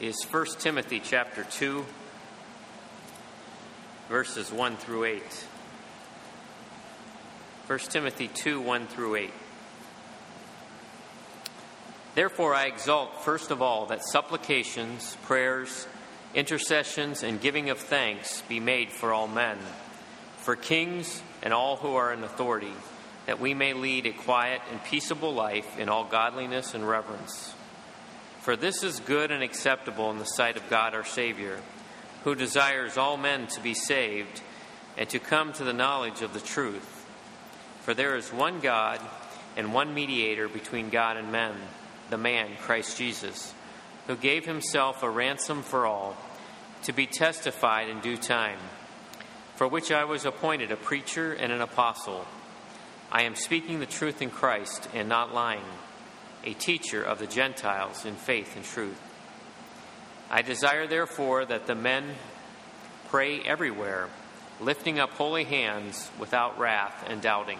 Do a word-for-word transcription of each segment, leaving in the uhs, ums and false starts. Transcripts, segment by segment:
is First Timothy chapter two, verses one through eight. First Timothy two, one through eight. Therefore I exalt, first of all, that supplications, prayers, intercessions, and giving of thanks be made for all men, for kings and all who are in authority, that we may lead a quiet and peaceable life in all godliness and reverence. For this is good and acceptable in the sight of God our Savior, who desires all men to be saved and to come to the knowledge of the truth. For there is one God and one mediator between God and men, the man Christ Jesus, who gave himself a ransom for all, to be testified in due time, for which I was appointed a preacher and an apostle. I am speaking the truth in Christ and not lying, a teacher of the Gentiles in faith and truth. I desire, therefore, that the men pray everywhere, lifting up holy hands without wrath and doubting.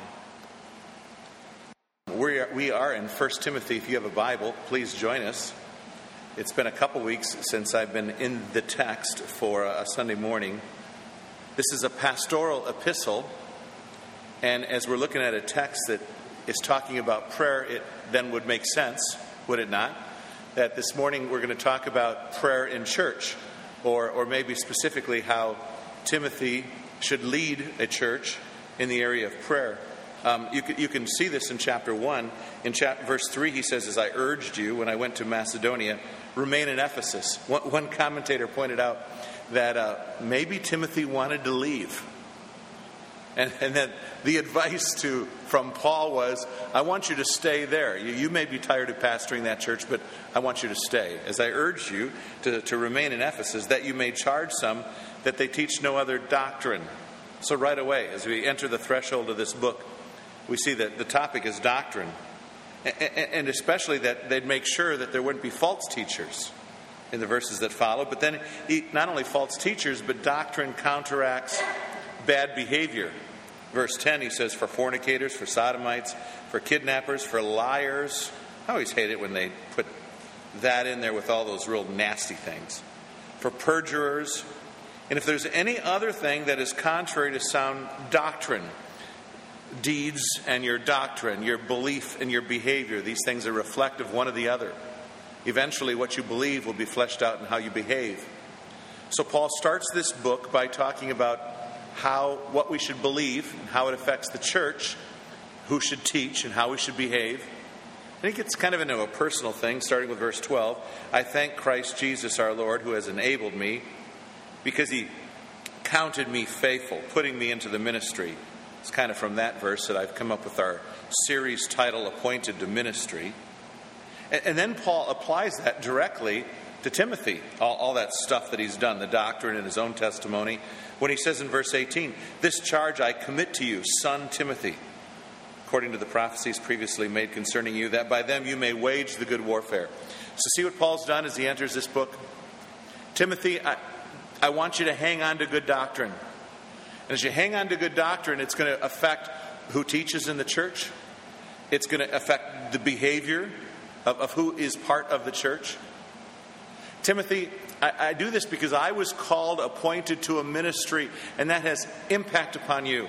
We are, we are in First Timothy. If you have a Bible, please join us. It's been a couple weeks since I've been in the text for a Sunday morning. This is a pastoral epistle, and as we're looking at a text that is talking about prayer, it then would make sense, would it not, that this morning we're going to talk about prayer in church, or, or maybe specifically how Timothy should lead a church in the area of prayer. Um, you, can, you can see this in chapter one. In chapter, verse three, he says, as I urged you when I went to Macedonia, remain in Ephesus. One, one commentator pointed out that uh, maybe Timothy wanted to leave. And, and then the advice to from Paul was, I want you to stay there. You, you may be tired of pastoring that church, but I want you to stay. As I urge you to, to remain in Ephesus, that you may charge some that they teach no other doctrine. So right away, as we enter the threshold of this book, we see that the topic is doctrine. And especially that they'd make sure that there wouldn't be false teachers in the verses that follow. But then not only false teachers, but doctrine counteracts bad behavior. Verse ten, he says, for fornicators, for sodomites, for kidnappers, for liars. I always hate it when they put that in there with all those real nasty things. For perjurers. And if there's any other thing that is contrary to sound doctrine, deeds and your doctrine, your belief and your behavior, these things are reflective one of the other. Eventually what you believe will be fleshed out in how you behave. So Paul starts this book by talking about how what we should believe and how it affects the church, who should teach and how we should behave. And he gets kind of into a personal thing, starting with verse twelve. I thank Christ Jesus our Lord, who has enabled me, because he counted me faithful, putting me into the ministry. It's kind of from that verse that I've come up with our series title, Appointed to Ministry. And, and then Paul applies that directly to Timothy, all, all that stuff that he's done, the doctrine and his own testimony, when he says in verse eighteen, this charge I commit to you, son Timothy, according to the prophecies previously made concerning you, that by them you may wage the good warfare. So see what Paul's done as he enters this book? Timothy, I, I want you to hang on to good doctrine. And as you hang on to good doctrine, it's going to affect who teaches in the church. It's going to affect the behavior of, of who is part of the church. Timothy, I, I do this because I was called, appointed to a ministry, and that has impact upon you.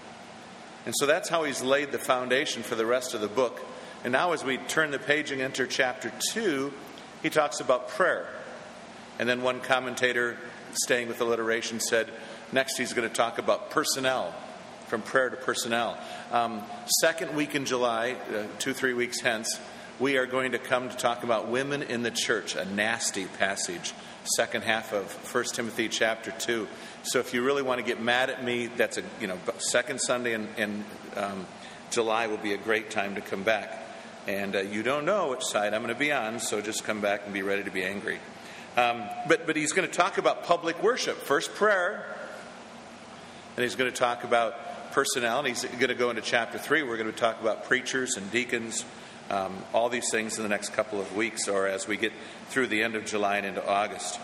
And so that's how he's laid the foundation for the rest of the book. And now as we turn the page and enter chapter two, he talks about prayer. And then one commentator, staying with alliteration, said, next he's going to talk about personnel, from prayer to personnel. Um, second week in July, uh, two, three weeks hence, we are going to come to talk about women in the church, a nasty passage, second half of First Timothy chapter two. So if you really want to get mad at me, that's a you know second Sunday in, in um, July will be a great time to come back. And uh, you don't know which side I'm going to be on, so just come back and be ready to be angry. Um, but but he's going to talk about public worship. First prayer, and he's going to talk about personnel. And he's going to go into chapter three. We're going to talk about preachers and deacons, um, all these things in the next couple of weeks, or as we get through the end of July and into August.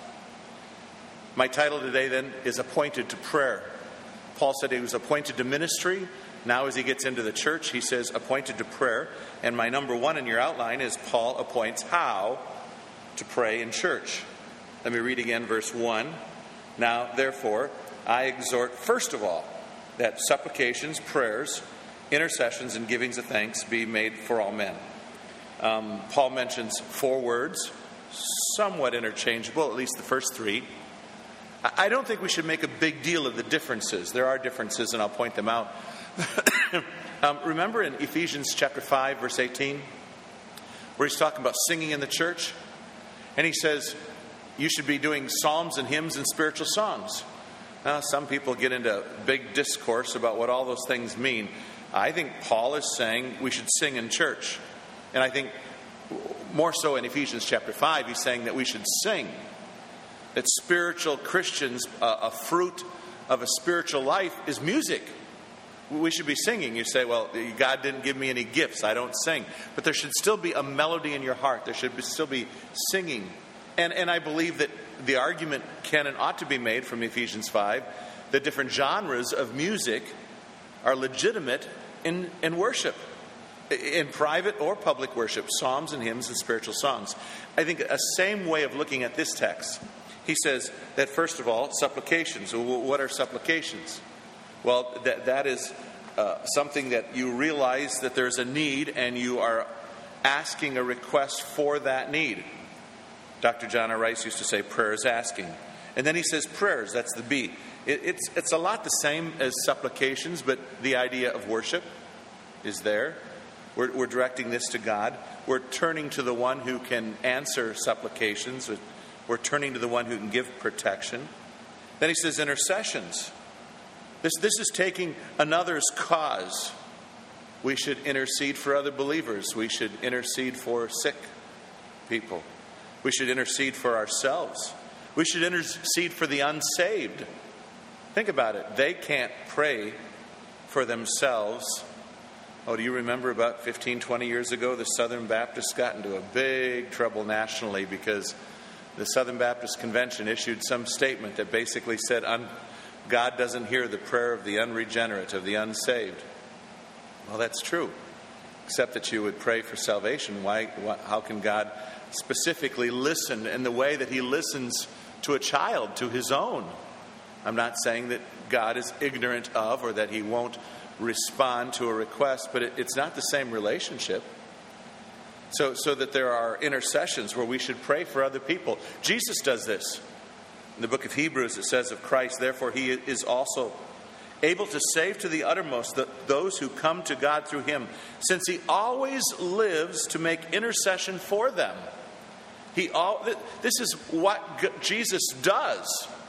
My title today then is Appointed to Prayer. Paul said he was appointed to ministry. Now as he gets into the church, he says appointed to prayer. And my number one in your outline is Paul appoints how to pray in church. Let me read again verse one. Now, therefore, I exhort first of all that supplications, prayers, intercessions, and givings of thanks be made for all men. Um, Paul mentions four words, somewhat interchangeable, at least the first three. I don't think we should make a big deal of the differences. There are differences, and I'll point them out. um, remember in Ephesians chapter five, verse eighteen, where he's talking about singing in the church? And he says, you should be doing psalms and hymns and spiritual songs. Now, some people get into big discourse about what all those things mean. I think Paul is saying we should sing in church. And I think more so in Ephesians chapter five, he's saying that we should sing. That spiritual Christians, uh, a fruit of a spiritual life is music. We should be singing. You say, well, God didn't give me any gifts. I don't sing. But there should still be a melody in your heart. There should be, still be singing. And, and I believe that the argument can and ought to be made from Ephesians five that different genres of music are legitimate in, in worship. In private or public worship, psalms and hymns and spiritual songs. I think a same way of looking at this text. He says that, first of all, supplications. What are supplications? Well, that, that is uh, something that you realize that there's a need and you are asking a request for that need. Doctor John R. Rice used to say prayer is asking. And then he says prayers, that's the B. It, it's, it's a lot the same as supplications, but the idea of worship is there. We're, we're directing this to God. We're turning to the one who can answer supplications. We're turning to the one who can give protection. Then he says intercessions. This, this is taking another's cause. We should intercede for other believers. We should intercede for sick people. We should intercede for ourselves. We should intercede for the unsaved. Think about it. They can't pray for themselves. Oh, do you remember about fifteen, twenty years ago, the Southern Baptists got into a big trouble nationally because the Southern Baptist Convention issued some statement that basically said God doesn't hear the prayer of the unregenerate, of the unsaved. Well, that's true, except that you would pray for salvation. Why? How can God specifically listen in the way that he listens to a child, to his own? I'm not saying that God is ignorant of or that he won't respond to a request, but it, it's not the same relationship. So, so that there are intercessions where we should pray for other people. Jesus does this. In the book of Hebrews, it says of Christ, therefore he is also able to save to the uttermost the, those who come to God through him, since he always lives to make intercession for them. He all, this is what Jesus does.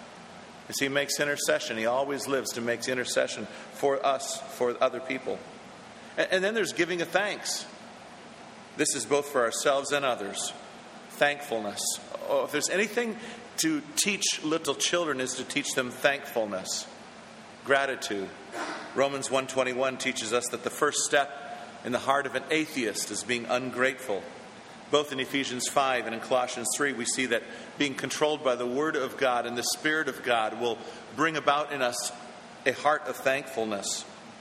Is he makes intercession. He always lives to make intercession for us, for other people. And, and then there's giving of thanks. This is both for ourselves and others. Thankfulness. Oh, if there's anything to teach little children is to teach them thankfulness, gratitude. Romans one twenty-one teaches us that the first step in the heart of an atheist is being ungrateful. Both in Ephesians five and in Colossians three, we see that being controlled by the Word of God and the Spirit of God will bring about in us a heart of thankfulness.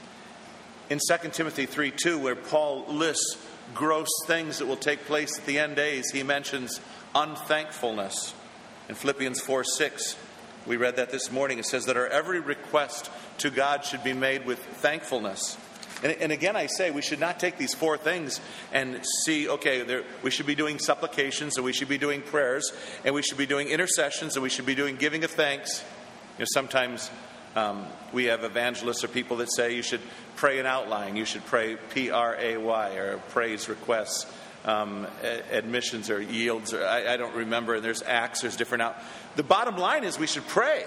In Second Timothy three two, where Paul lists gross things that will take place at the end days, he mentions unthankfulness. In Philippians four six, we read that this morning. It says that our every request to God should be made with thankfulness. And, and again, I say we should not take these four things and see, okay, there, we should be doing supplications, and we should be doing prayers, and we should be doing intercessions, and we should be doing giving of thanks. You know, sometimes um, we have evangelists or people that say you should pray an outline. You should pray P R A Y, or praise requests, um, admissions or yields. Or I, I don't remember. And there's acts. There's different out. The bottom line is we should pray.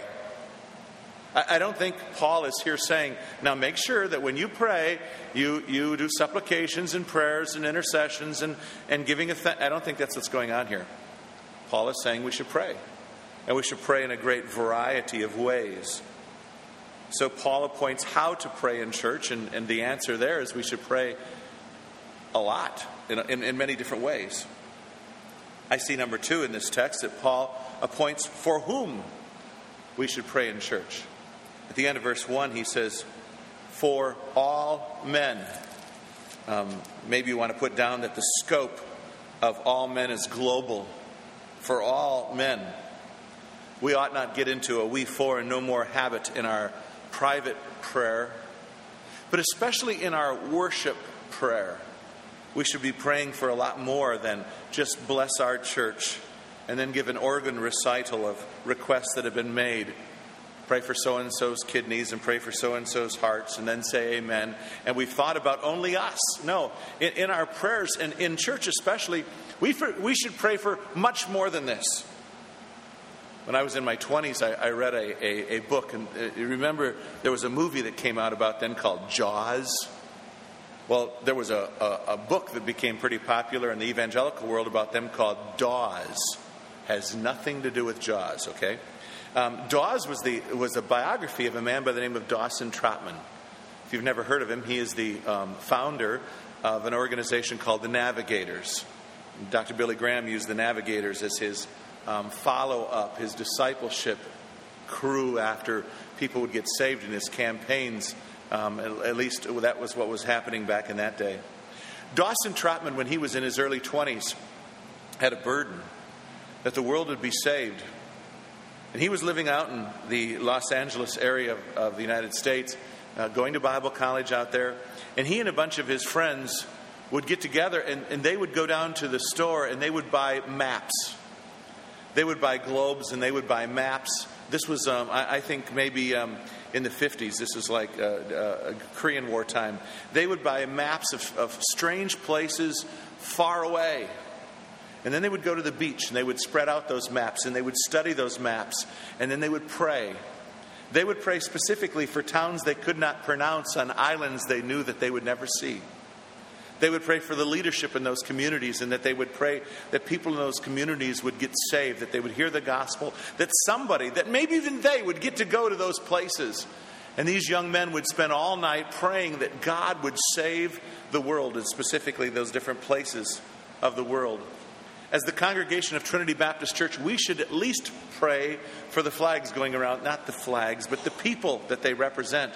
I don't think Paul is here saying, now make sure that when you pray, you, you do supplications and prayers and intercessions and, and giving a th- I don't think that's what's going on here. Paul is saying we should pray. And we should pray in a great variety of ways. So Paul appoints how to pray in church, and, and the answer there is we should pray a lot in, in, in many different ways. I see number two in this text that Paul appoints for whom we should pray in church. At the end of verse one, he says, for all men. Um, maybe you want to put down that the scope of all men is global. For all men. We ought not get into a we for and no more habit in our private prayer, but especially in our worship prayer. We should be praying for a lot more than just bless our church and then give an organ recital of requests that have been made. Pray for so-and-so's kidneys and pray for so-and-so's hearts and then say amen. And we've thought about only us. No, in, in our prayers and in church especially, we, for, we should pray for much more than this. When I was in my twenties, I, I read a, a, a book. And uh, you remember there was a movie that came out about then called Jaws? Well, there was a, a, a book that became pretty popular in the evangelical world about them called Dawes. Has nothing to do with Jaws, okay? Um, Dawes was the was a biography of a man by the name of Dawson Trotman. If you've never heard of him, he is the um, founder of an organization called the Navigators. Doctor Billy Graham used the Navigators as his um, follow-up, his discipleship crew after people would get saved in his campaigns. Um, at, at least that was what was happening back in that day. Dawson Trotman, when he was in his early twenties, had a burden that the world would be saved. And he was living out in the Los Angeles area of, of the United States, uh, going to Bible college out there. And he and a bunch of his friends would get together and, and they would go down to the store and they would buy maps. They would buy globes and they would buy maps. This was, um, I, I think, maybe um, in the fifties. This was like uh, uh, Korean War time. They would buy maps of, of strange places far away. And then they would go to the beach and they would spread out those maps and they would study those maps and then they would pray. They would pray specifically for towns they could not pronounce on islands they knew that they would never see. They would pray for the leadership in those communities and that they would pray that people in those communities would get saved, that they would hear the gospel, that somebody, that maybe even they would get to go to those places. And these young men would spend all night praying that God would save the world, and specifically those different places of the world. As the congregation of Trinity Baptist Church, we should at least pray for the flags going around, not the flags, but the people that they represent.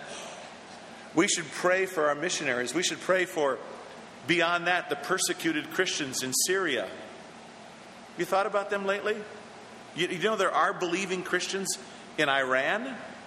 We should pray for our missionaries. We should pray for, beyond that, the persecuted Christians in Syria. Have you thought about them lately? You, you know there are believing Christians in Iran?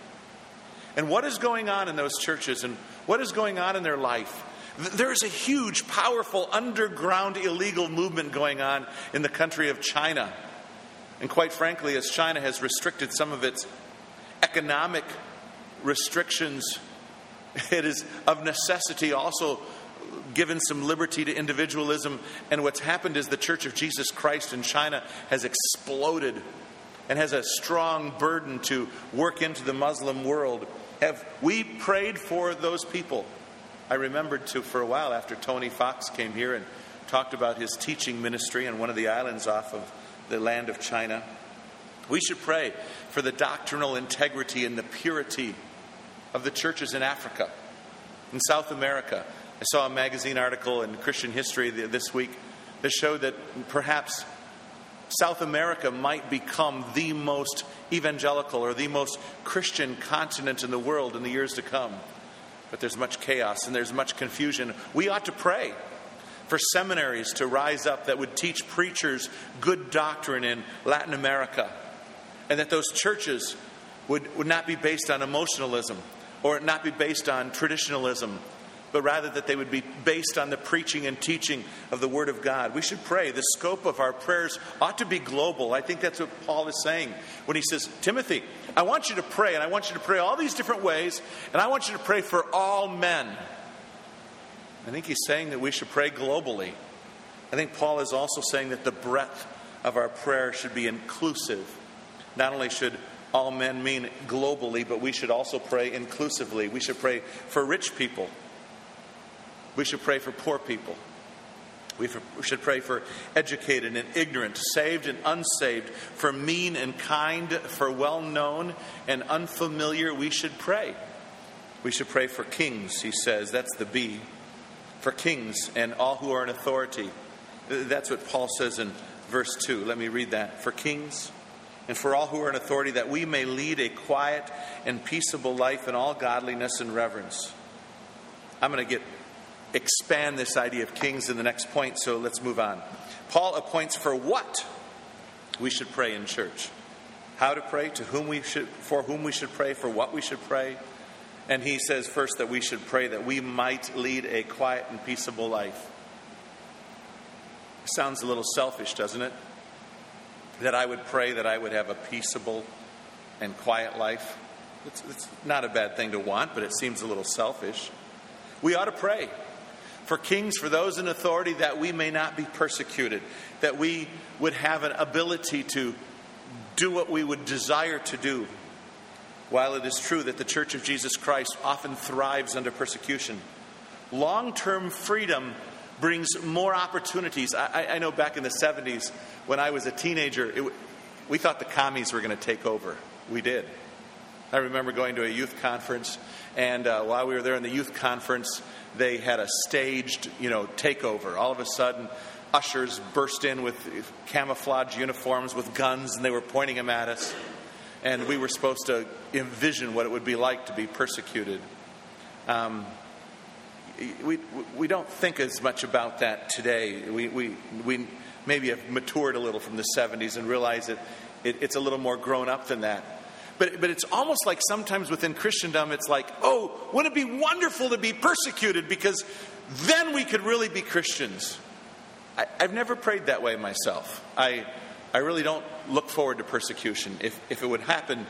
And what is going on in those churches and what is going on in their life? There is a huge, powerful, underground, illegal movement going on in the country of China. And quite frankly, as China has restricted some of its economic restrictions, it is of necessity also given some liberty to individualism. And what's happened is the Church of Jesus Christ in China has exploded and has a strong burden to work into the Muslim world. Have we prayed for those people? I remembered to for a while after Tony Fox came here and talked about his teaching ministry on one of the islands off of the land of China. We should pray for the doctrinal integrity and the purity of the churches in Africa, in South America. I saw a magazine article in Christian History this week that showed that perhaps South America might become the most evangelical or the most Christian continent in the world in the years to come. But there's much chaos and there's much confusion. We ought to pray for seminaries to rise up that would teach preachers good doctrine in Latin America. And that those churches would, would not be based on emotionalism or not be based on traditionalism, but rather that they would be based on the preaching and teaching of the Word of God. We should pray. The scope of our prayers ought to be global. I think that's what Paul is saying when he says, Timothy, I want you to pray, and I want you to pray all these different ways, and I want you to pray for all men. I think he's saying that we should pray globally. I think Paul is also saying that the breadth of our prayer should be inclusive. Not only should all men mean globally, but we should also pray inclusively. We should pray for rich people. We should pray for poor people. We should pray for educated and ignorant, saved and unsaved, for mean and kind, for well-known and unfamiliar. We should pray. We should pray for kings, he says. That's the B. For kings and all who are in authority. That's what Paul says in verse two. Let me read that. For kings and for all who are in authority, that we may lead a quiet and peaceable life in all godliness and reverence. I'm going to get expand this idea of kings in the next point, so let's move on. Paul appoints for what we should pray in church. how to pray, to whom we should, for whom we should pray, for what we should pray. And he says first that we should pray that we might lead a quiet and peaceable life. Sounds a little selfish, doesn't it? That I would pray that I would have a peaceable and quiet life. It's, it's not a bad thing to want, but it seems a little selfish. We ought to pray for kings, for those in authority, that we may not be persecuted, that we would have an ability to do what we would desire to do. While it is true that the Church of Jesus Christ often thrives under persecution, long-term freedom brings more opportunities. I, I know back in the seventies, when I was a teenager, it, we thought the commies were going to take over. We did. I remember going to a youth conference, and uh, while we were there in the youth conference, they had a staged, you know, takeover. All of a sudden, ushers burst in with camouflage uniforms with guns, and they were pointing them at us. And we were supposed to envision what it would be like to be persecuted. Um, we we don't think as much about that today. We we we maybe have matured a little from the seventies and realize that it, it's a little more grown up than that. But but it's almost like sometimes within Christendom, it's like, oh, wouldn't it be wonderful to be persecuted, because then we could really be Christians. I, I've never prayed that way myself. I I really don't look forward to persecution. If if it would happen,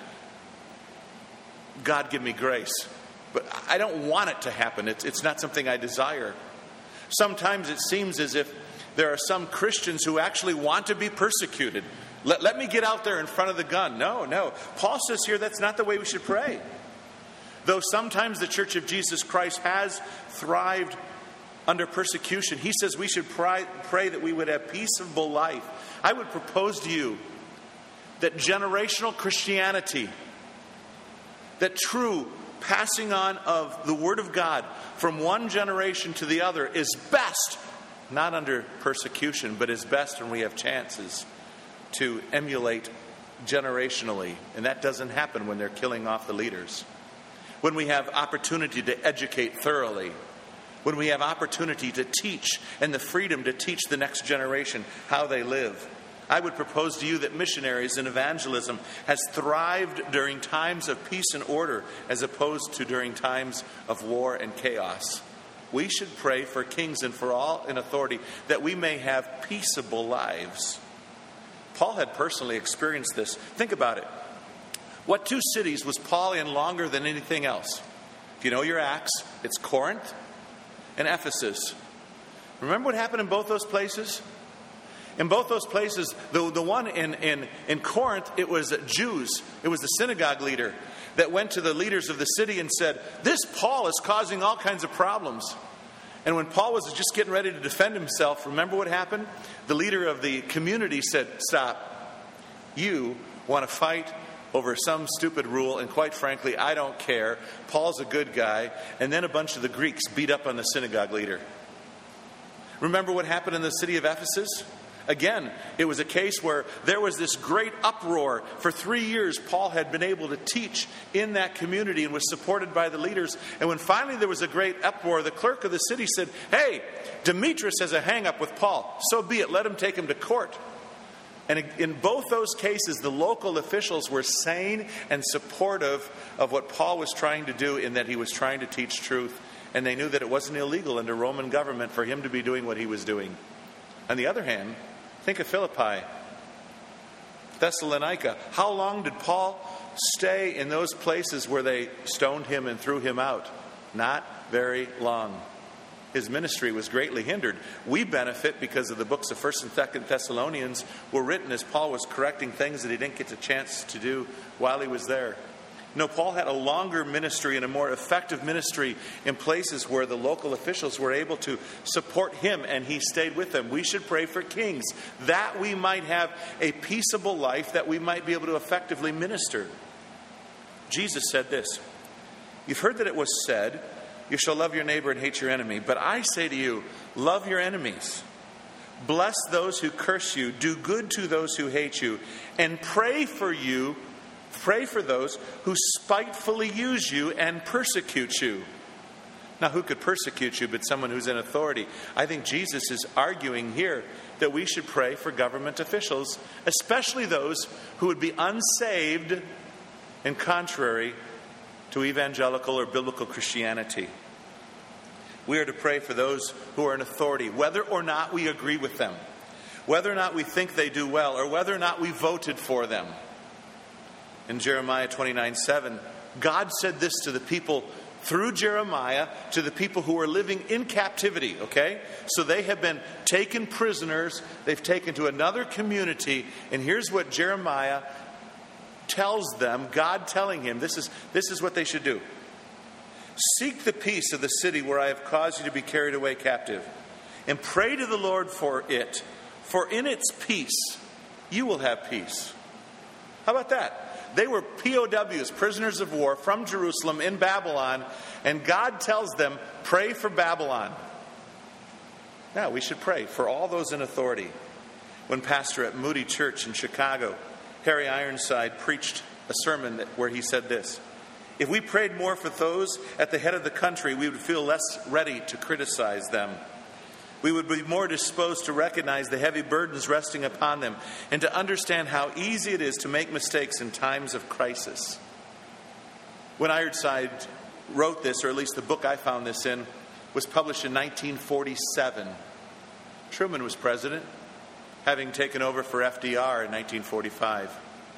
God give me grace. But I don't want it to happen. It's it's not something I desire. Sometimes it seems as if there are some Christians who actually want to be persecuted. Let, let me get out there in front of the gun. No, no. Paul says here that's not the way we should pray. Though sometimes the Church of Jesus Christ has thrived under persecution, he says we should pray, pray that we would have peaceable life. I would propose to you that generational Christianity, that true passing on of the Word of God from one generation to the other, is best not under persecution, but is best when we have chances to emulate generationally. And that doesn't happen when they're killing off the leaders. When we have opportunity to educate thoroughly. When we have opportunity to teach and the freedom to teach the next generation how they live. I would propose to you that missionaries and evangelism has thrived during times of peace and order as opposed to during times of war and chaos. We should pray for kings and for all in authority that we may have peaceable lives. Paul had personally experienced this. Think about it. What two cities was Paul in longer than anything else? If you know your Acts, it's Corinth and Ephesus. Remember what happened in both those places? In both those places, the, the one in, in, in Corinth, it was Jews. It was the synagogue leader that went to the leaders of the city and said, this Paul is causing all kinds of problems. And when Paul was just getting ready to defend himself, remember what happened? The leader of the community said, stop. You want to fight over some stupid rule, and quite frankly, I don't care. Paul's a good guy. And then a bunch of the Greeks beat up on the synagogue leader. Remember what happened in the city of Ephesus? Again, it was a case where there was this great uproar. For three years, Paul had been able to teach in that community and was supported by the leaders. And when finally there was a great uproar, the clerk of the city said, hey, Demetrius has a hang-up with Paul. So be it. Let him take him to court. And in both those cases, the local officials were sane and supportive of what Paul was trying to do, in that he was trying to teach truth. And they knew that it wasn't illegal under Roman government for him to be doing what he was doing. On the other hand, think of Philippi, Thessalonica. How long did Paul stay in those places where they stoned him and threw him out? Not very long. His ministry was greatly hindered. We benefit because of the books of First and Second Thessalonians were written as Paul was correcting things that he didn't get the chance to do while he was there. No, Paul had a longer ministry and a more effective ministry in places where the local officials were able to support him, and he stayed with them. We should pray for kings, that we might have a peaceable life, that we might be able to effectively minister. Jesus said this, you've heard that it was said, you shall love your neighbor and hate your enemy. But I say to you, love your enemies. Bless those who curse you. Do good to those who hate you. And pray for you Pray for those who spitefully use you and persecute you. Now, who could persecute you but someone who's in authority? I think Jesus is arguing here that we should pray for government officials, especially those who would be unsaved and contrary to evangelical or biblical Christianity. We are to pray for those who are in authority, whether or not we agree with them, whether or not we think they do well, or whether or not we voted for them. In Jeremiah twenty-nine seven, God said this to the people through Jeremiah, to the people who are living in captivity, okay? So they have been taken prisoners, they've taken to another community, and here's what Jeremiah tells them, God telling him, this is, this is what they should do. Seek the peace of the city where I have caused you to be carried away captive, and pray to the Lord for it, for in its peace you will have peace. How about that? They were P O Ws, prisoners of war, from Jerusalem in Babylon, and God tells them, pray for Babylon. Now, we should pray for all those in authority. When pastor at Moody Church in Chicago, Harry Ironside, preached a sermon that, where he said this: if we prayed more for those at the head of the country, we would feel less ready to criticize them. We would be more disposed to recognize the heavy burdens resting upon them and to understand how easy it is to make mistakes in times of crisis. When Ironside wrote this, or at least the book I found this in, was published in nineteen forty-seven. Truman was president, having taken over for F D R in nineteen forty-five.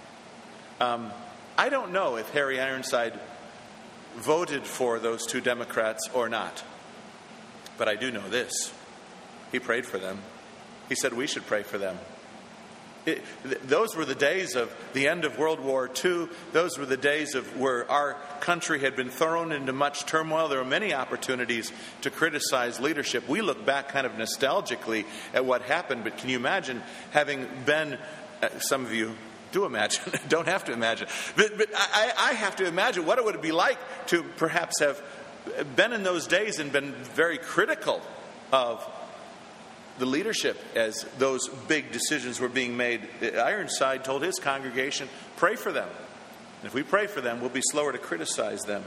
Um, I don't know if Harry Ironside voted for those two Democrats or not, but I do know this. He prayed for them. He said we should pray for them. It, th- those were the days of the end of World War Two. Those were the days of where our country had been thrown into much turmoil. There were many opportunities to criticize leadership. We look back kind of nostalgically at what happened, but can you imagine having been, uh, some of you do imagine, don't have to imagine, but, but I, I have to imagine what it would be like to perhaps have been in those days and been very critical of the leadership as those big decisions were being made. Ironside told his congregation, pray for them. And if we pray for them, we'll be slower to criticize them.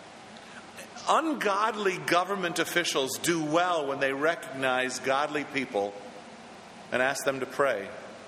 Ungodly government officials do well when they recognize godly people and ask them to pray.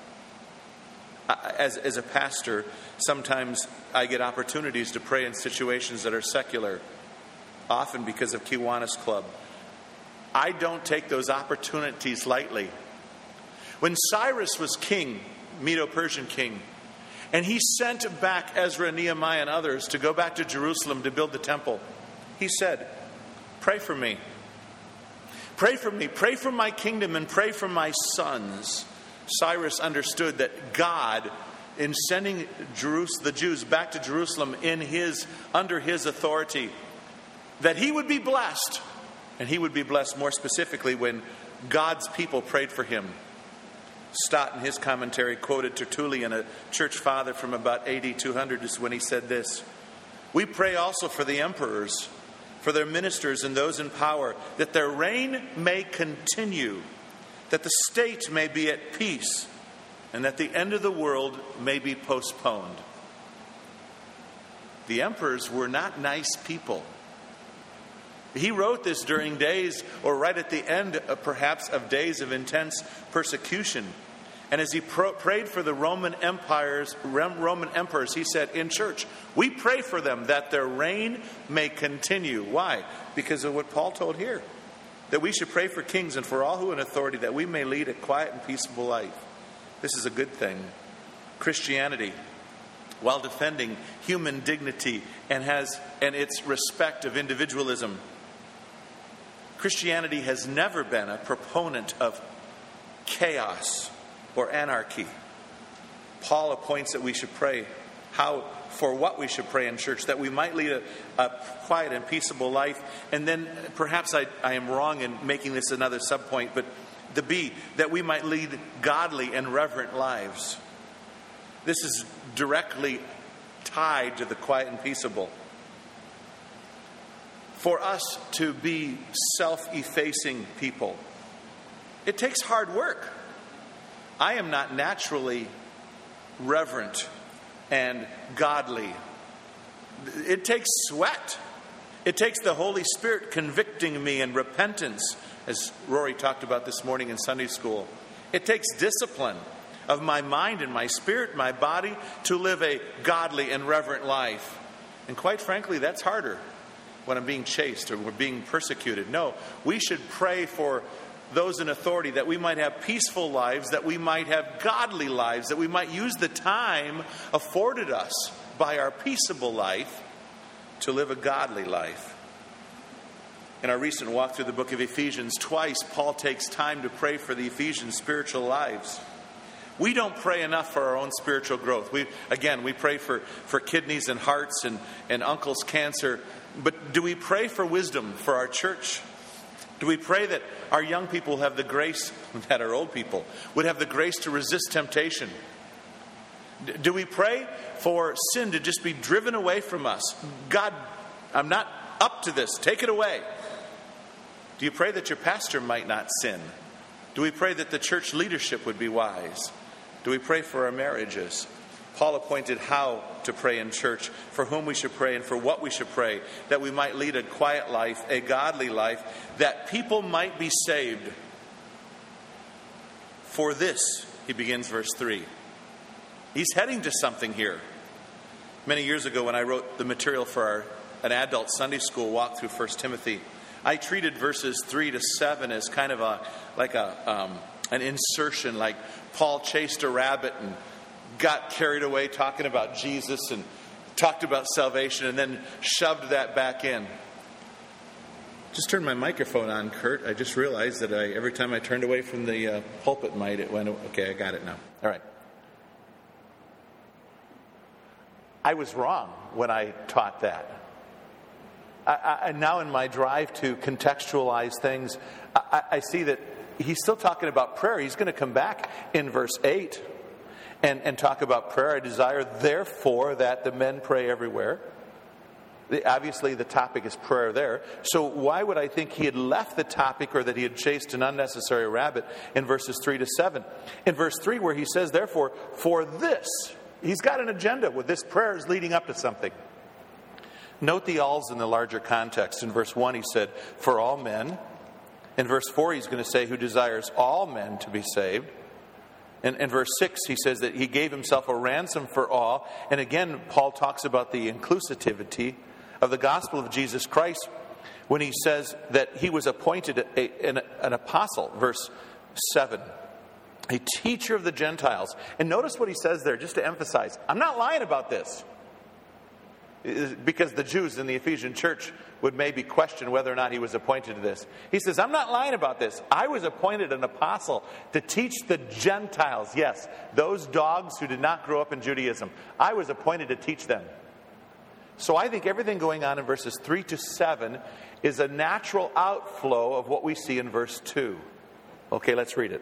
As, as a pastor, sometimes I get opportunities to pray in situations that are secular, often because of Kiwanis Club. I don't take those opportunities lightly. When Cyrus was king, Medo-Persian king, and he sent back Ezra, Nehemiah, and others to go back to Jerusalem to build the temple, he said, pray for me. Pray for me. Pray for my kingdom and pray for my sons. Cyrus understood that God, in sending Jerus- the Jews back to Jerusalem in his, under his authority, that he would be blessed. And he would be blessed more specifically when God's people prayed for him. Stott, in his commentary, quoted Tertullian, a church father from about A D two hundred, is when he said this: we pray also for the emperors, for their ministers and those in power, that their reign may continue, that the state may be at peace, and that the end of the world may be postponed. The emperors were not nice people. He wrote this during days, or right at the end, uh, perhaps, of days of intense persecution. And as he pro- prayed for the Roman empires, Roman emperors, he said, in church, we pray for them that their reign may continue. Why? Because of what Paul told here, that we should pray for kings and for all who are in authority, that we may lead a quiet and peaceable life. This is a good thing. Christianity, while defending human dignity and has and its respect of individualism, Christianity has never been a proponent of chaos or anarchy. Paul appoints that we should pray how for what we should pray in church, that we might lead a, a quiet and peaceable life. And then perhaps I, I am wrong in making this another subpoint, but the B, that we might lead godly and reverent lives. This is directly tied to the quiet and peaceable. For us to be self-effacing people, it takes hard work. I am not naturally reverent and godly. It takes sweat. It takes the Holy Spirit convicting me and repentance, as Rory talked about this morning in Sunday school. It takes discipline of my mind and my spirit, my body, to live a godly and reverent life. And quite frankly, that's harder when I'm being chased or we're being persecuted. No, we should pray for those in authority, that we might have peaceful lives, that we might have godly lives, that we might use the time afforded us by our peaceable life to live a godly life. In our recent walk through the book of Ephesians, twice Paul takes time to pray for the Ephesians' spiritual lives. We don't pray enough for our own spiritual growth. We, again, we pray for, for kidneys and hearts and, and uncle's cancer. But do we pray for wisdom for our church? Do we pray that our young people have the grace, that our old people would have the grace to resist temptation? Do we pray for sin to just be driven away from us? God, I'm not up to this. Take it away. Do you pray that your pastor might not sin? Do we pray that the church leadership would be wise? Do we pray for our marriages? Paul appointed how to pray in church, for whom we should pray and for what we should pray, that we might lead a quiet life, a godly life, that people might be saved. For this, he begins verse three. He's heading to something here. Many years ago when I wrote the material for our, an adult Sunday school walk through First Timothy, I treated verses three to seven as kind of a like a um, an insertion, like Paul chased a rabbit and got carried away talking about Jesus and talked about salvation and then shoved that back in. Just turned my microphone on, Kurt. I just realized that I, every time I turned away from the uh, pulpit mic, it went, okay, I got it now. All right. I was wrong when I taught that. I, I, now in my drive to contextualize things, I, I see that he's still talking about prayer. He's going to come back in verse eight and, and talk about prayer. I desire, therefore, that the men pray everywhere. The, obviously, the topic is prayer there. So why would I think he had left the topic or that he had chased an unnecessary rabbit in verses three to seven? In verse three, where he says, therefore, for this, he's got an agenda with this prayer is leading up to something. Note the alls in the larger context. In verse one, he said, for all men. In verse four, he's going to say, who desires all men to be saved. In, in verse six, he says that he gave himself a ransom for all. And again, Paul talks about the inclusivity of the gospel of Jesus Christ when he says that he was appointed a, an, an apostle. Verse seven, a teacher of the Gentiles. And notice what he says there, just to emphasize. I'm not lying about this. Because the Jews in the Ephesian church would maybe question whether or not he was appointed to this. He says, I'm not lying about this. I was appointed an apostle to teach the Gentiles. Yes, those dogs who did not grow up in Judaism. I was appointed to teach them. So I think everything going on in verses three to seven is a natural outflow of what we see in verse two. Okay, let's read it.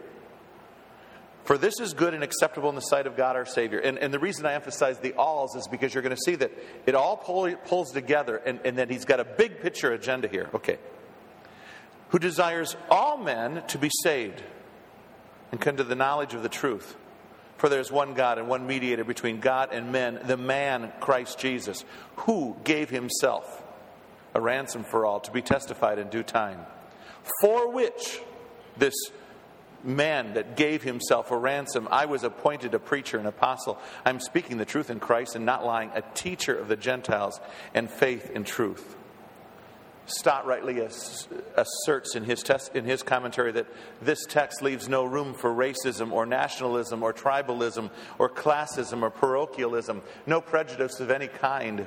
For this is good and acceptable in the sight of God our Savior. And, and the reason I emphasize the alls is because you're going to see that it all pull, pulls together and, and that he's got a big picture agenda here. Okay. Who desires all men to be saved and come to the knowledge of the truth. For there's one God and one mediator between God and men, the man Christ Jesus, who gave himself a ransom for all to be testified in due time. For which this man that gave himself a ransom, I was appointed a preacher and apostle. I'm speaking the truth in Christ and not lying, a teacher of the Gentiles and faith in truth. Stott rightly asserts in his test, in his commentary that this text leaves no room for racism or nationalism or tribalism or classism or parochialism, no prejudice of any kind.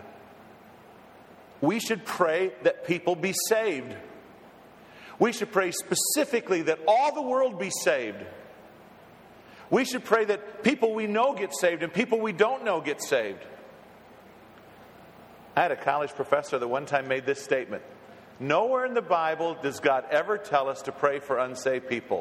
We should pray that people be saved. We should pray specifically that all the world be saved. We should pray that people we know get saved and people we don't know get saved. I had a college professor that one time made this statement. Nowhere in the Bible does God ever tell us to pray for unsaved people.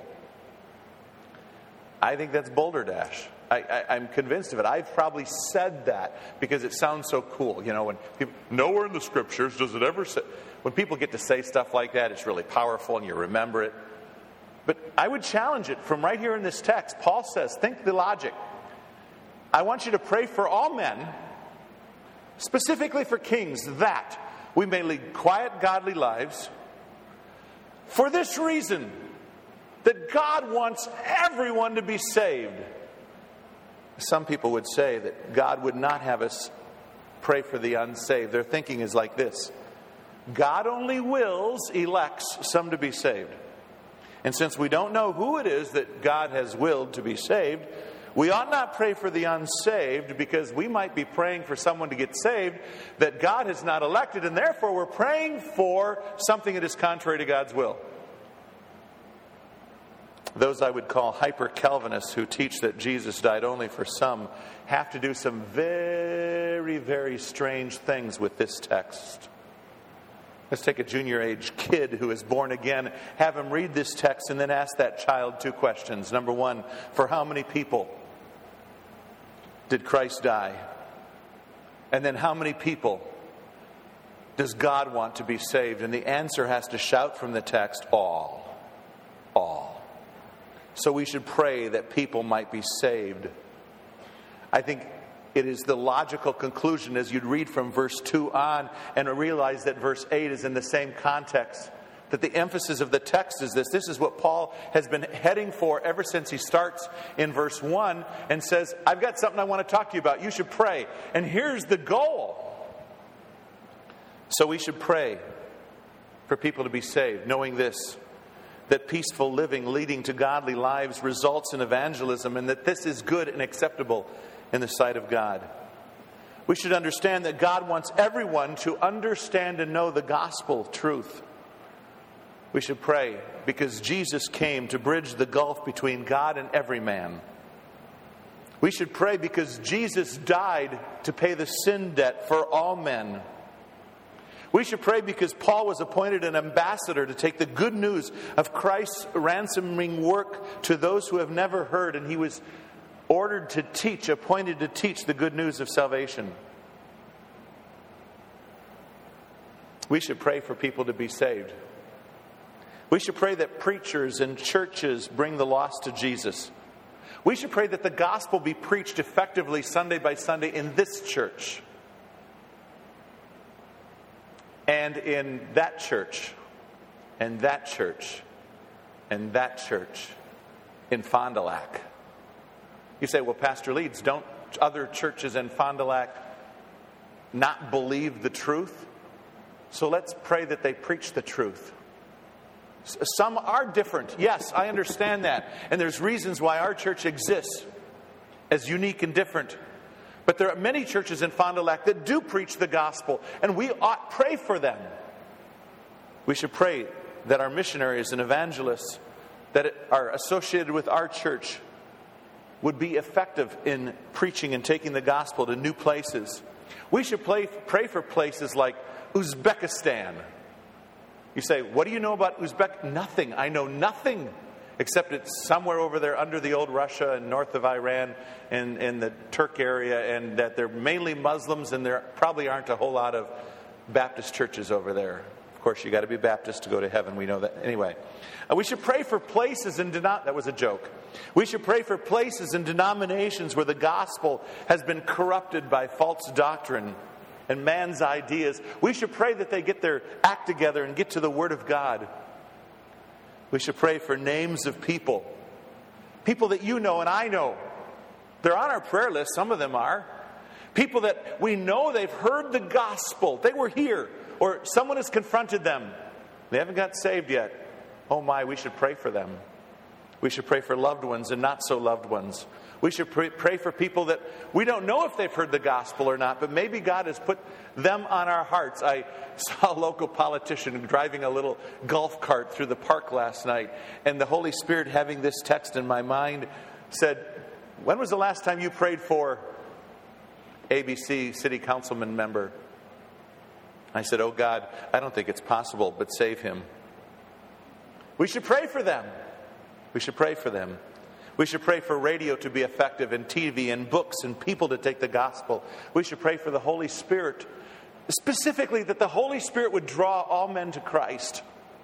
I think that's balderdash. I, I, I'm convinced of it. I've probably said that because it sounds so cool. You know, when people, nowhere in the scriptures does it ever say. When people get to say stuff like that, it's really powerful and you remember it. But I would challenge it from right here in this text. Paul says, think the logic. I want you to pray for all men, specifically for kings, that we may lead quiet, godly lives. For this reason, that God wants everyone to be saved. Some people would say that God would not have us pray for the unsaved. Their thinking is like this: God only wills, elects some to be saved. And since we don't know who it is that God has willed to be saved, we ought not pray for the unsaved, because we might be praying for someone to get saved that God has not elected, and therefore we're praying for something that is contrary to God's will. Those I would call hyper-Calvinists who teach that Jesus died only for some have to do some very, very strange things with this text. Let's take a junior age kid who is born again, have him read this text, and then ask that child two questions. Number one, for how many people did Christ die? And then how many people does God want to be saved? And the answer has to shout from the text, all. All. So we should pray that people might be saved. I think it is the logical conclusion as you'd read from verse two on and realize that verse eight is in the same context. That the emphasis of the text is this. This is what Paul has been heading for ever since he starts in verse one and says, I've got something I want to talk to you about. You should pray. And here's the goal. So we should pray for people to be saved, knowing this: that peaceful living leading to godly lives results in evangelism, and that this is good and acceptable in the sight of God. We should understand that God wants everyone to understand and know the gospel truth. We should pray because Jesus came to bridge the gulf between God and every man. We should pray because Jesus died to pay the sin debt for all men. We should pray because Paul was appointed an ambassador to take the good news of Christ's ransoming work to those who have never heard, and he was ordered to teach, appointed to teach the good news of salvation. We should pray for people to be saved. We should pray that preachers and churches bring the lost to Jesus. We should pray that the gospel be preached effectively Sunday by Sunday in this church. And in that church, and that church, and that church in Fond du Lac. You say, well, Pastor Leeds, don't other churches in Fond du Lac not believe the truth? So let's pray that they preach the truth. Some are different. Yes, I understand that. And there's reasons why our church exists as unique and different. But there are many churches in Fond du Lac that do preach the gospel, and we ought to pray for them. We should pray that our missionaries and evangelists that are associated with our church would be effective in preaching and taking the gospel to new places. We should pray, pray for places like Uzbekistan. You say, what do you know about Uzbek? Nothing. I know nothing. Except it's somewhere over there under the old Russia and north of Iran and in the Turk area, and that they're mainly Muslims, and there probably aren't a whole lot of Baptist churches over there. Of course, you got to be Baptist to go to heaven. We know that. Anyway, uh, we should pray for places and denom- that was a joke. We should pray for places and denominations where the gospel has been corrupted by false doctrine and man's ideas. We should pray that they get their act together and get to the Word of God. We should pray for names of people. People that you know and I know. They're on our prayer list. Some of them are. People that we know they've heard the gospel. They were here. Or someone has confronted them. They haven't got saved yet. Oh my, we should pray for them. We should pray for loved ones and not so loved ones. We should pray, pray for people that we don't know if they've heard the gospel or not, but maybe God has put them on our hearts. I saw a local politician driving a little golf cart through the park last night, and the Holy Spirit, having this text in my mind, said, when was the last time you prayed for A B C city councilman member? I said, oh God, I don't think it's possible, but save him. We should pray for them. We should pray for them. We should pray for radio to be effective, and T V and books and people to take the gospel. We should pray for the Holy Spirit, specifically that the Holy Spirit would draw all men to Christ.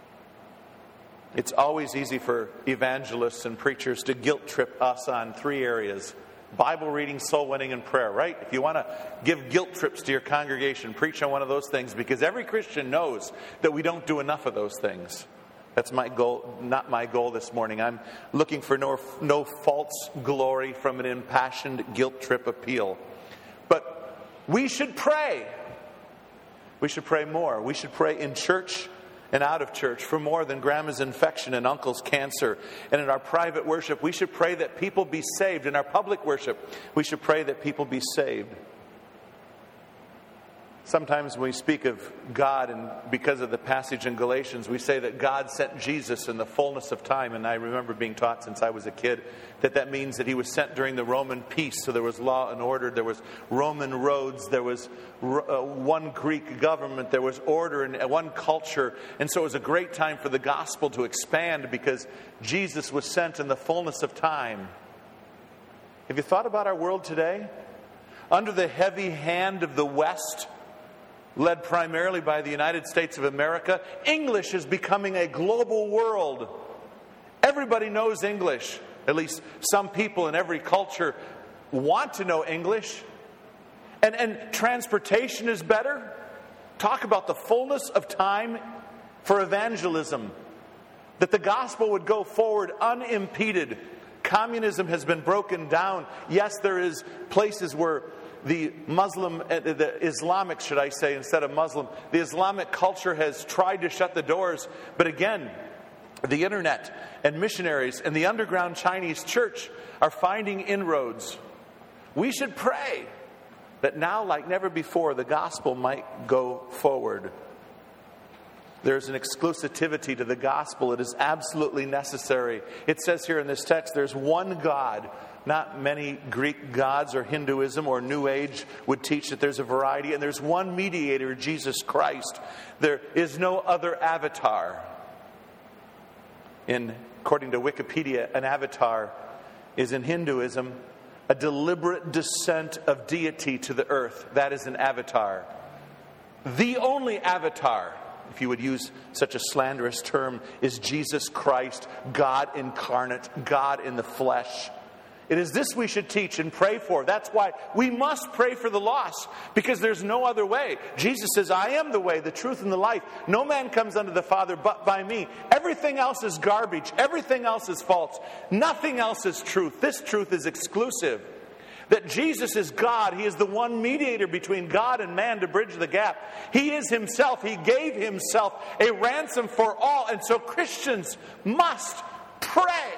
It's always easy for evangelists and preachers to guilt trip us on three areas: Bible reading, soul winning, and prayer, right? If you want to give guilt trips to your congregation, preach on one of those things, because every Christian knows that we don't do enough of those things. That's my goal, not my goal this morning. I'm looking for no, no false glory from an impassioned guilt trip appeal. But we should pray. We should pray more. We should pray in church and out of church for more than grandma's infection and uncle's cancer. And in our private worship, we should pray that people be saved. In our public worship, we should pray that people be saved. Sometimes when we speak of God, and because of the passage in Galatians, we say that God sent Jesus in the fullness of time. And I remember being taught since I was a kid that that means that he was sent during the Roman peace. So there was law and order, there was Roman roads, there was uh, one Greek government, there was order and one culture. And so it was a great time for the gospel to expand because Jesus was sent in the fullness of time. Have you thought about our world today? Under the heavy hand of the West, led primarily by the United States of America, English is becoming a global world. Everybody knows English. At least some people in every culture want to know English. And, and transportation is better. Talk about the fullness of time for evangelism. That the gospel would go forward unimpeded. Communism has been broken down. Yes, there is places where the Muslim, the Islamic, should I say, instead of Muslim, the Islamic culture has tried to shut the doors. But again, the internet and missionaries and the underground Chinese church are finding inroads. We should pray that now, like never before, the gospel might go forward. There's an exclusivity to the gospel. It is absolutely necessary. It says here in this text, there's one God. Not many Greek gods or Hinduism or New Age would teach that there's a variety. And there's one mediator, Jesus Christ. There is no other avatar. In, according to Wikipedia, an avatar is in Hinduism a deliberate descent of deity to the earth. That is an avatar. The only avatar, if you would use such a slanderous term, is Jesus Christ, God incarnate, God in the flesh. It is this we should teach and pray for. That's why we must pray for the lost, because there's no other way. Jesus says, I am the way, the truth, and the life. No man comes unto the Father but by me. Everything else is garbage. Everything else is false. Nothing else is truth. This truth is exclusive. That Jesus is God. He is the one mediator between God and man to bridge the gap. He is himself. He gave himself a ransom for all. And so Christians must pray.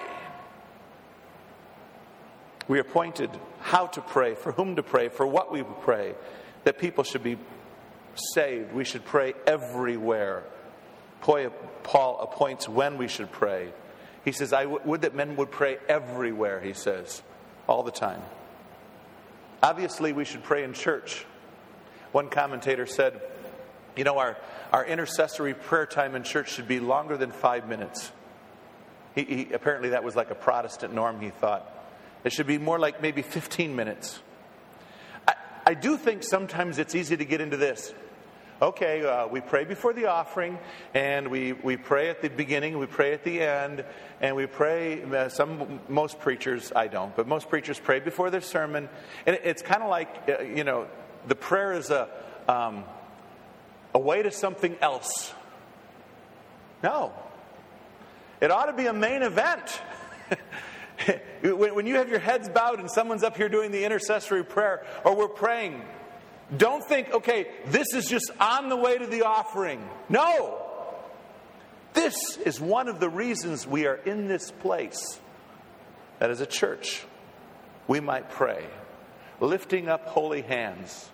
We are pointed how to pray, for whom to pray, for what we pray. That people should be saved. We should pray everywhere. Paul appoints when we should pray. He says, I would that men would pray everywhere, he says, all the time. Obviously, we should pray in church. One commentator said, you know, our, our intercessory prayer time in church should be longer than five minutes. He, he, apparently that was like a Protestant norm, he thought. It should be more like maybe fifteen minutes. I, I do think sometimes it's easy to get into this. Okay, uh, we pray before the offering, and we, we pray at the beginning, we pray at the end, and we pray, uh, some, most preachers, I don't, but most preachers pray before their sermon. And it, it's kind of like, uh, you know, the prayer is a, um, a way to something else. No. It ought to be a main event. When you have your heads bowed and someone's up here doing the intercessory prayer, or we're praying, don't think, okay, this is just on the way to the offering. No! This is one of the reasons we are in this place. That as a church, we might pray, lifting up holy hands.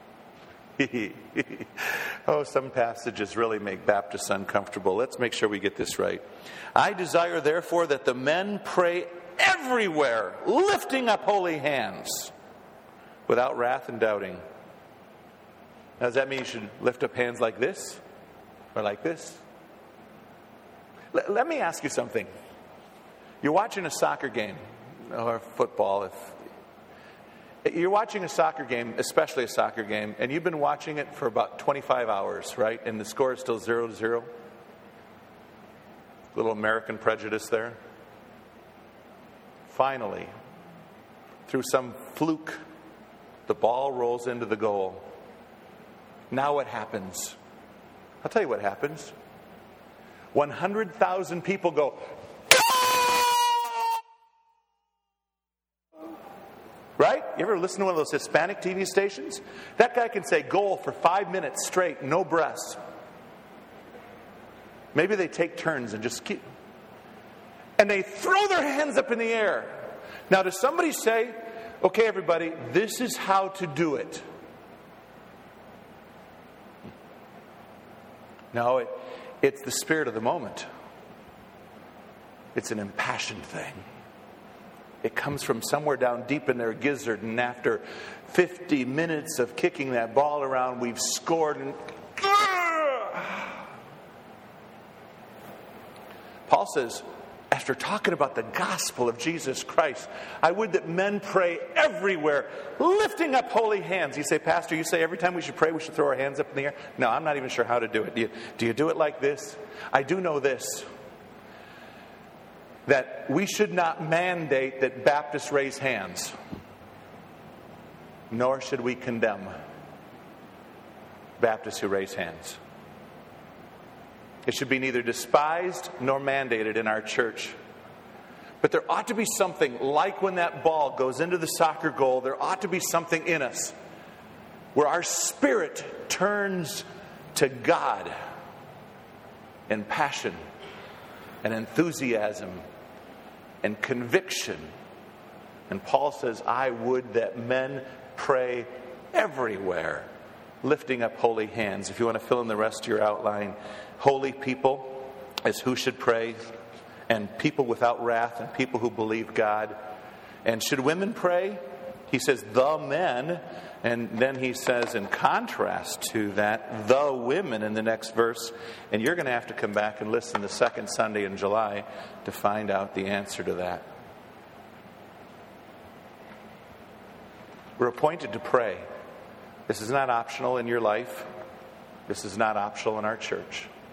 Oh, some passages really make Baptists uncomfortable. Let's make sure we get this right. I desire, therefore, that the men pray everywhere, lifting up holy hands, without wrath and doubting. Now, does that mean you should lift up hands like this? Or like this? L- let me ask you something. You're watching a soccer game, or football. If you're watching a soccer game, especially a soccer game, and you've been watching it for about twenty-five hours, right? And the score is still zero to zero. Little American prejudice there. Finally, through some fluke, the ball rolls into the goal. Now what happens? I'll tell you what happens. one hundred thousand people go, right? You ever listen to one of those Hispanic T V stations? That guy can say goal for five minutes straight, no breaths. Maybe they take turns and just keep. And they throw their hands up in the air. Now, does somebody say, okay, everybody, this is how to do it? No, it, it's the spirit of the moment. It's an impassioned thing. It comes from somewhere down deep in their gizzard, and after fifty minutes of kicking that ball around, we've scored. And Paul says, after talking about the gospel of Jesus Christ, I would that men pray everywhere, lifting up holy hands. You say, Pastor, you say every time we should pray, we should throw our hands up in the air? No, I'm not even sure how to do it. Do you, do you do it like this? I do know this, that we should not mandate that Baptists raise hands, nor should we condemn Baptists who raise hands. It should be neither despised nor mandated in our church. But there ought to be something, like when that ball goes into the soccer goal, there ought to be something in us where our spirit turns to God in passion and enthusiasm and conviction. And Paul says, I would that men pray everywhere, lifting up holy hands. If you want to fill in the rest of your outline, holy people as who should pray, and people without wrath, and people who believe God. And should women pray? He says, the men. And then he says, in contrast to that, the women in the next verse. And you're going to have to come back and listen the second Sunday in July to find out the answer to that. We're appointed to pray. This is not optional in your life. This is not optional in our church.